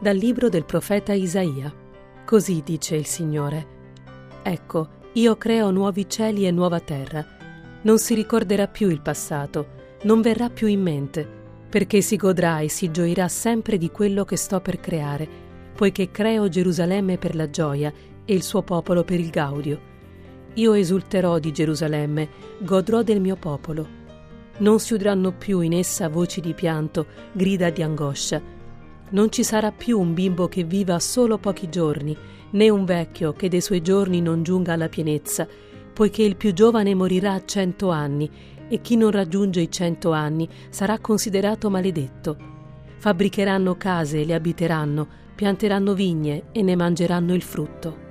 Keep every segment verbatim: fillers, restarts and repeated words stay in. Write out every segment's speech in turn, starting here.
Dal libro del profeta Isaia. Così dice il Signore: Ecco, io creo nuovi cieli e nuova terra. Non si ricorderà più il passato, non verrà più in mente, perché si godrà e si gioirà sempre di quello che sto per creare, poiché creo Gerusalemme per la gioia e il suo popolo per il gaudio. Io esulterò di Gerusalemme, godrò del mio popolo. Non si udranno più in essa voci di pianto, grida di angoscia. Non ci sarà più un bimbo che viva solo pochi giorni, né un vecchio che dei suoi giorni non giunga alla pienezza, poiché il più giovane morirà a cento anni, e chi non raggiunge i cento anni sarà considerato maledetto. Fabbricheranno case e le abiteranno, pianteranno vigne e ne mangeranno il frutto.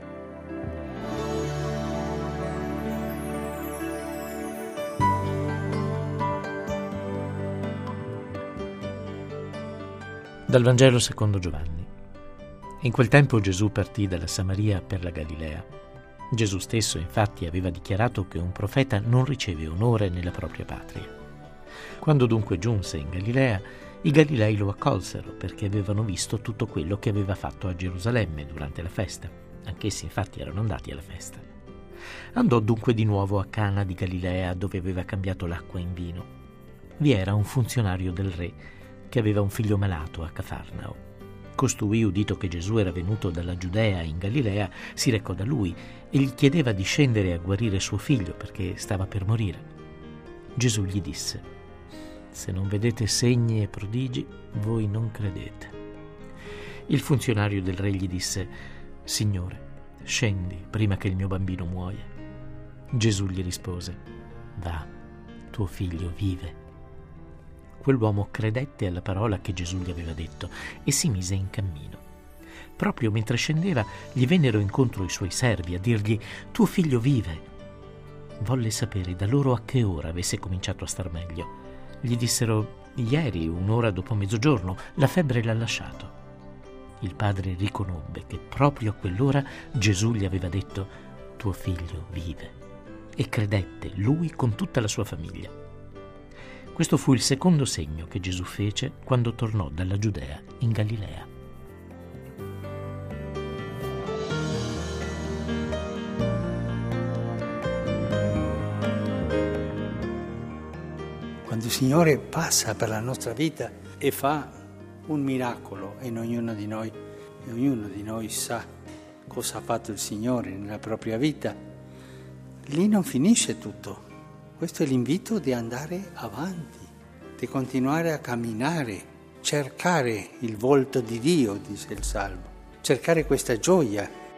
Dal Vangelo secondo Giovanni. In quel tempo Gesù partì dalla Samaria per la Galilea. Gesù stesso, infatti, aveva dichiarato che un profeta non riceve onore nella propria patria. Quando dunque giunse in Galilea, i Galilei lo accolsero perché avevano visto tutto quello che aveva fatto a Gerusalemme durante la festa. Anch'essi, infatti, erano andati alla festa. Andò dunque di nuovo a Cana di Galilea, dove aveva cambiato l'acqua in vino. Vi era un funzionario del re che aveva un figlio malato a Cafarnao. Costui, udito che Gesù era venuto dalla Giudea in Galilea, si recò da lui e gli chiedeva di scendere a guarire suo figlio perché stava per morire. Gesù gli disse: «Se non vedete segni e prodigi, voi non credete». Il funzionario del re gli disse: «Signore, scendi prima che il mio bambino muoia». Gesù gli rispose: «Va, tuo figlio vive». Quell'uomo credette alla parola che Gesù gli aveva detto e si mise in cammino. Proprio mentre scendeva gli vennero incontro i suoi servi a dirgli: «Tuo figlio vive». Volle sapere da loro a che ora avesse cominciato a star meglio. Gli dissero: «Ieri, un'ora dopo mezzogiorno, la febbre l'ha lasciato». Il padre riconobbe che proprio a quell'ora Gesù gli aveva detto: «Tuo figlio vive», e credette lui con tutta la sua famiglia. Questo fu il secondo segno che Gesù fece quando tornò dalla Giudea in Galilea. Quando il Signore passa per la nostra vita e fa un miracolo in ognuno di noi, e ognuno di noi sa cosa ha fatto il Signore nella propria vita, lì non finisce tutto. Questo è l'invito di andare avanti, di continuare a camminare, cercare il volto di Dio, dice il Salmo, cercare questa gioia